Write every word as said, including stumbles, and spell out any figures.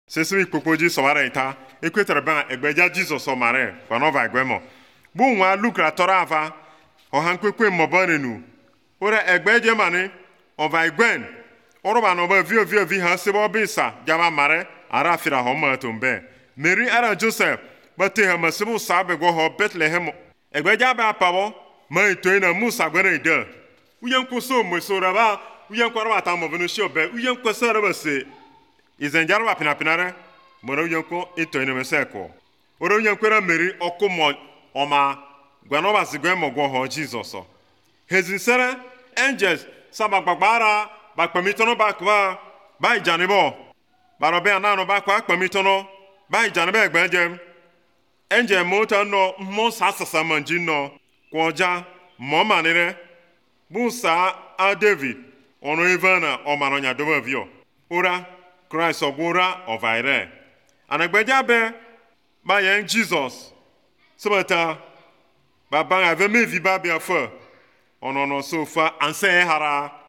sesimi kpokpoji sọwara ita ekwetara ba egbeja Jesus omare kwanova egwemo bu nwa lukra tora ava oha nkwekwe mobanenu ora egbeje mani ova egwen oroba no ba vio vio vi ha sebo bisa jama mare ara fira homa tumbe Mary ara Joseph bate ha masibu sabe go ho Bethlehem egbeja ba pawo mai toina Musa gwere de uyen kuso mosora ba uyen kwara ta mo benu shobe uyen kwasara ba se izenjaro ba pina pinare moro uyen ko itoina meseko oro uyen kwera Mary okomo oma gwano ba sigwe mo go ho Jesus hezinsere angels sabagbara ba pamitono ba kwa ba ijanebo barobe anano ba kwa pamitono ba ijanebe egbejem angel mota no mo sasasa manjino kwoja mo manire busa a David ono evana o manonya dovavio ora Christ ogura ovaire anagbeja be ba yen Jesus sobata baba ave me vi ba bia fa ono no sofa anse hara